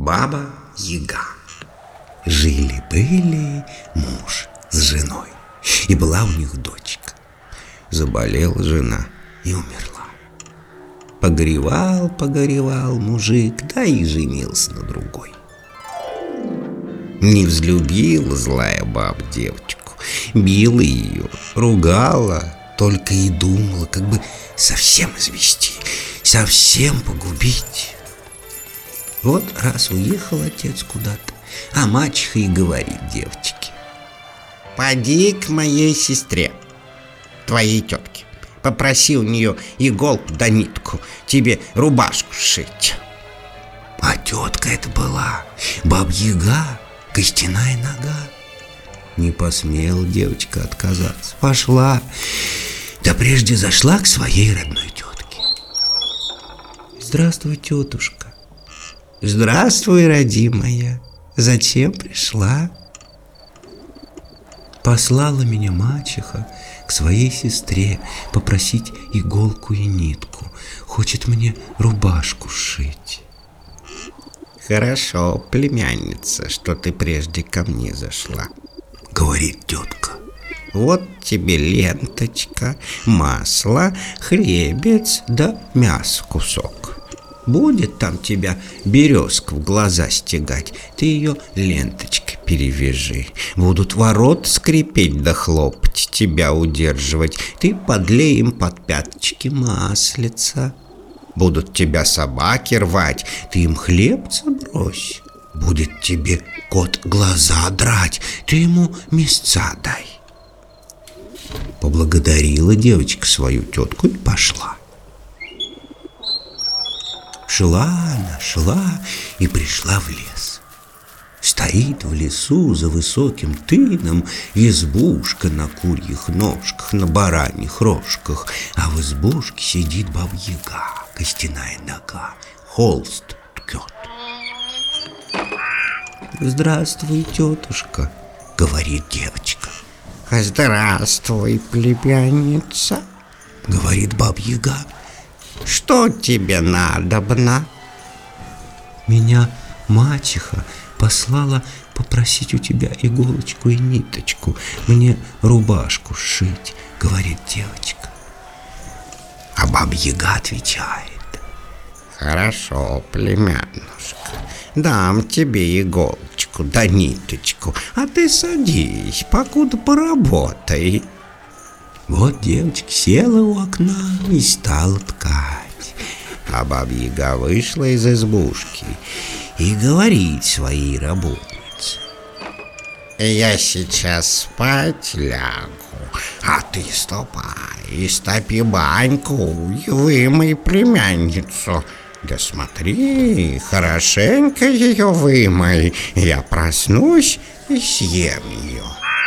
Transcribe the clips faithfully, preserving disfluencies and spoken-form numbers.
Баба-Яга. Жили-были муж с женой, и была у них дочка. Заболела жена и умерла. Погоревал, погоревал мужик, да и женился на другой. Не взлюбила злая баба девочку, била ее, ругала, только и думала, как бы совсем извести, совсем погубить. Вот раз уехал отец куда-то, а мачеха и говорит девочке: «Поди к моей сестре, твоей тетке, попроси у нее иголку да нитку, тебе рубашку сшить». А тетка это была Баба-Яга, костяная нога. Не посмела девочка отказаться, пошла, да прежде зашла к своей родной тетке. «Здравствуй, тетушка». «Здравствуй, родимая. Зачем пришла?» «Послала меня мачеха к своей сестре попросить иголку и нитку. Хочет мне рубашку сшить». «Хорошо, племянница, что ты прежде ко мне зашла», — говорит тетка. «Вот тебе ленточка, масло, хлебец да мясо кусок. Будет там тебя березка в глаза стегать, ты ее ленточкой перевяжи. Будут ворот скрипеть да хлопать, тебя удерживать, ты подлей им под пяточки маслица. Будут тебя собаки рвать, ты им хлебца брось. Будет тебе кот глаза драть, ты ему мясца дай». Поблагодарила девочка свою тетку и пошла. Шла она, шла и пришла в лес. Стоит в лесу за высоким тыном избушка на курьих ножках, на бараньих рожках, а в избушке сидит Баба-Яга, костяная нога, холст ткет. «Здравствуй, тетушка», — говорит девочка. «Здравствуй, племянница», — говорит Баба-Яга. «Что тебе надобно?» «Меня мачеха послала попросить у тебя иголочку и ниточку, мне рубашку сшить», — говорит девочка. А Баба-Яга отвечает: «Хорошо, племяннушка, дам тебе иголочку да ниточку, а ты садись, покуда поработай». Вот девочка села у окна и стала ткать. А Баба-Яга вышла из избушки и говорит своей работнице: «Я сейчас спать лягу, а ты ступай, стопи баньку и вымой племянницу. Да смотри, хорошенько ее вымой, я проснусь и съем ее».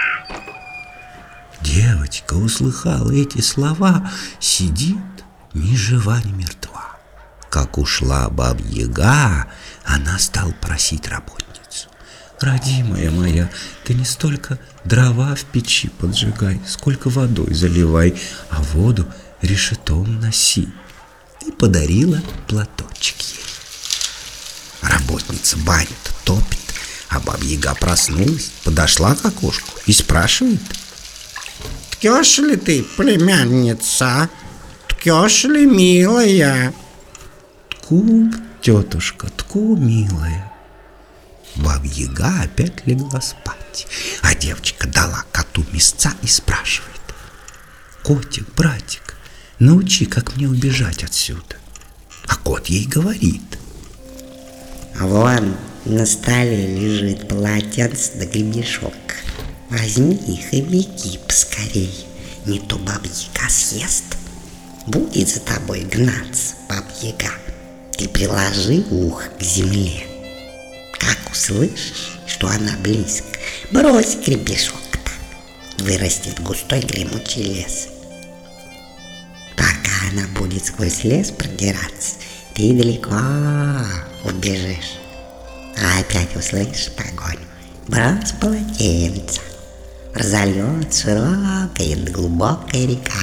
Девочка услыхала эти слова, сидит ни жива, ни мертва. Как ушла Баба-Яга, она стала просить работницу: «Родимая моя, ты не столько дрова в печи поджигай, сколько водой заливай, а воду решетом носи». И подарила платочек ей. Работница баню-то топит, а Баба-Яга проснулась, подошла к окошку и спрашивает: «Ткешь ли ты, племянница? Ткешь ли, милая?» «Тку, тетушка, тку, милая». Баба-Яга опять легла спать, а девочка дала коту мясца и спрашивает: «Котик, братик, научи, как мне убежать отсюда». А кот ей говорит: «Вон на столе лежит полотенце да гребешок. Возьми их и беги поскорей, не то Баба-Яга съест. Будет за тобой гнаться Баба-Яга, ты приложи ухо к земле. Как услышишь, что она близко, брось гребешок-то, вырастет густой гремучий лес. Пока она будет сквозь лес продираться, ты далеко убежишь. А опять услышишь погоню, брось полотенце, разольет широкая да глубокая река».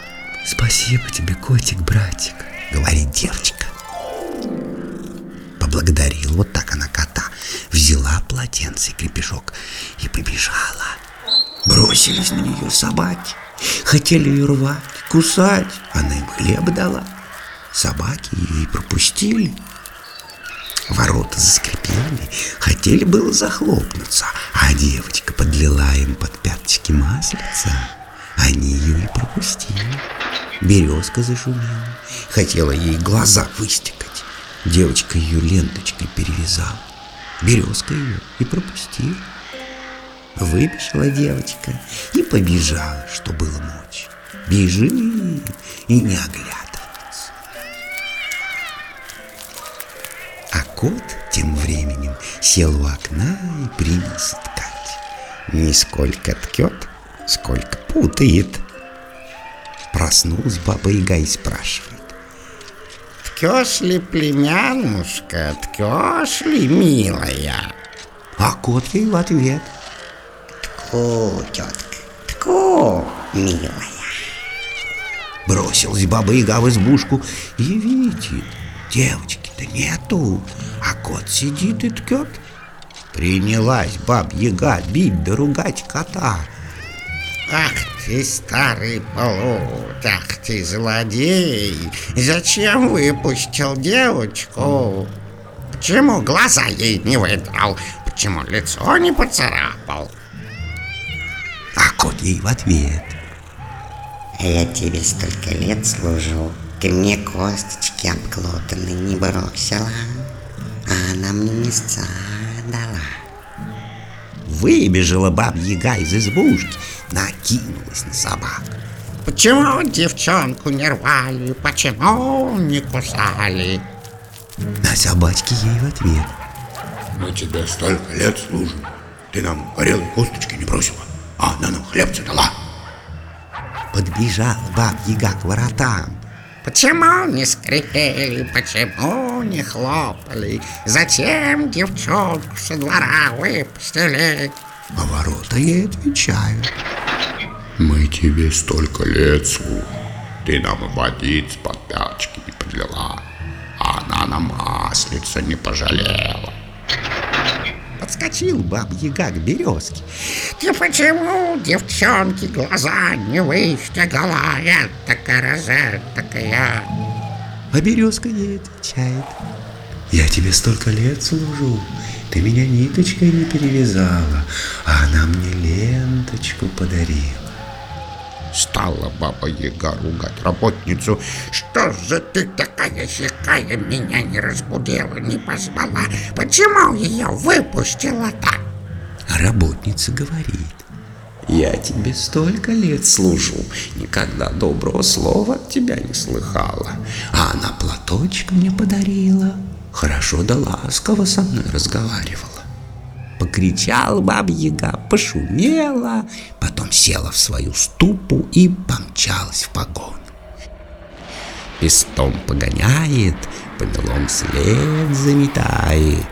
«Спасибо тебе, котик, братик», — говорит девочка. Поблагодарил вот так она кота, взяла полотенце и крепежок и побежала. Бросились на нее собаки, хотели ее рвать, кусать, она им хлеба дала. Собаки ей пропустили. Ворота заскрипели, хотели было захлопнуться, а девочка подлила им под пяточки маслица. Они ее и пропустили. Березка зашумела, хотела ей глаза выстекать. Девочка ее ленточкой перевязала. Березка ее и пропустила. Выбежала девочка и побежала, что было мочи. Бежит и не оглядывается. А кот тем временем сел у окна и принялся ткать. Не сколько ткет, сколько путает. Проснулась Баба-Яга и спрашивает: Ткешь ли, племянушка, ткешь ли, милая? А кот ей в ответ: Тку, тетка, тку, милая. Бросилась Баба-Яга в избушку и видит, девочки-то нету, а кот сидит и ткет. Принялась Баба-Яга бить да ругать кота. Ах ты, старый плут, ах ты, злодей! Зачем выпустил девочку? Почему глаза ей не выдрал? Почему лицо не поцарапал? А кот ей в ответ: Я тебе столько лет служу, ты мне косточки обглотанные не бросила, а она мне мясца дала. Выбежала Баба-Яга из избушки, накинулась на собак. Почему девчонку не рвали? Почему не кусали? А собачки ей в ответ: Мы тебе столько лет служим, ты нам горелой косточки не бросила, а она нам хлебца дала. Подбежала Баба-Яга к воротам. Почему не скрипели? Почему не хлопали? Зачем девчонку со двора выпустили? А ворота ей отвечают: Мы тебе столько лет служим, ты нам водиц под пяточки не подлила, а она нам маслица не пожалела. Подскочил Баба-Яга к березке. Ты почему девчонки глаза не выштягала? Я такая такая. А березка ей отвечает: Я тебе столько лет служу, ты меня ниточкой не перевязала, а она мне ленточку подарила. Стала Баба-Яга ругать работницу. Что же ты такая сякая, меня не разбудила, не позвала? Почему ее выпустила-то? А работница говорит: Я тебе столько лет служу, никогда доброго слова от тебя не слыхала, а она платочек мне подарила, хорошо да ласково со мной разговаривала. Покричала Баба-Яга, пошумела, потом села в свою ступу и помчалась в погоню. Пестом погоняет, помелом след заметает.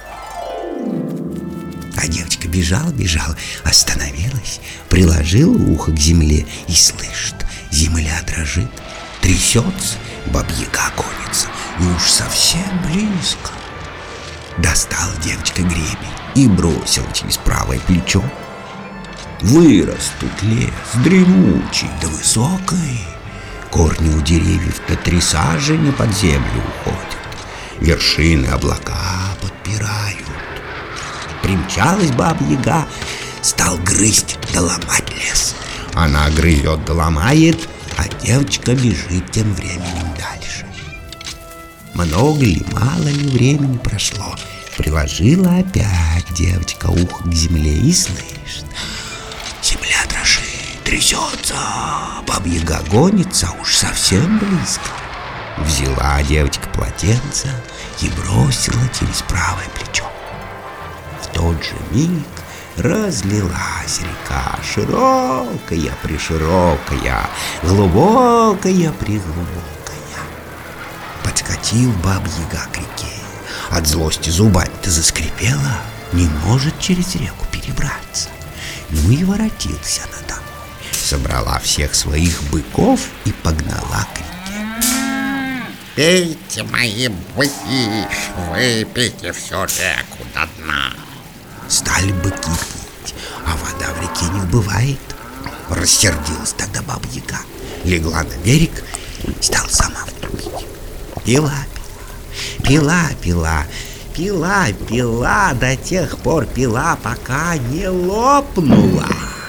А девочка бежала, бежала, остановилась, приложила ухо к земле и слышит: земля дрожит, трясется, Баба-Яга гонится, и уж совсем близко. Достала девочка гребень и бросила через правое плечо. Вырос тут лес, дремучий да высокий. Корни у деревьев до три сажени под землю уходят, вершины облака подпирают. Примчалась Баба-Яга, стал грызть да ломать лес. Она грызет да ломает, а девочка бежит тем временем дальше. Много ли, мало ли времени прошло, приложила опять девочка ухо к земле и слышит: земля дрожит, трясется, Баба-Яга гонится, уж совсем близко. Взяла девочка полотенце и бросила через правое плечо. В тот же миг разлилась река, широкая-приширокая, глубокая-приглубокая. Подкатил Баба-Яга к реке, от злости зубами-то заскрипела, не может через реку перебраться. Ну и воротилась она домой, собрала всех своих быков и погнала к реке. Пейте мои быки, выпейте всю реку до дна. Стали быки пить, а вода в реке не убывает. Рассердилась тогда Баба-Яга, легла на берег и стала сама в воду пить. Пила, пила, пила, пила, пила, до тех пор пила, пока не лопнула.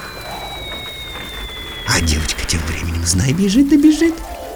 А девочка тем временем, знай, бежит да бежит.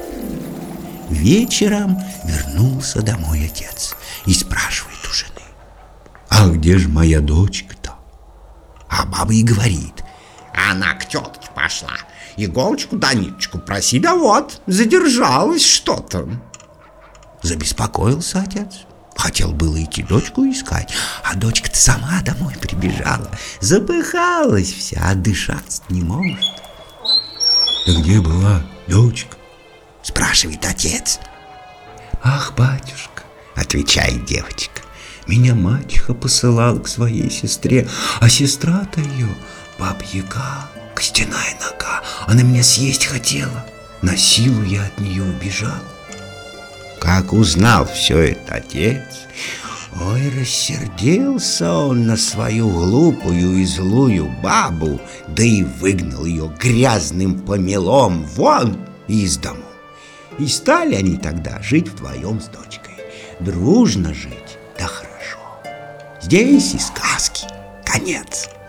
Вечером вернулся домой отец и спрашивает у жены: а где же моя дочка-то? А баба и говорит: Она к тетке пошла, иголочку да ниточку проси, да вот, задержалась что-то. Забеспокоился отец. Хотел было идти дочку искать, а дочка-то сама домой прибежала. Запыхалась вся, а дышать не может. Да где была дочка? Спрашивает отец. Ах, батюшка, отвечает девочка, меня мачеха посылала к своей сестре, а сестра-то ее Баба-Яга, костяная нога. Она меня съесть хотела. На силу я от нее убежал. Как узнал все это отец, ой, рассердился он на свою глупую и злую бабу, да и выгнал ее грязным помелом вон из дому. И стали они тогда жить вдвоем с дочкой. Дружно жить, да хорошо. Здесь и сказки конец.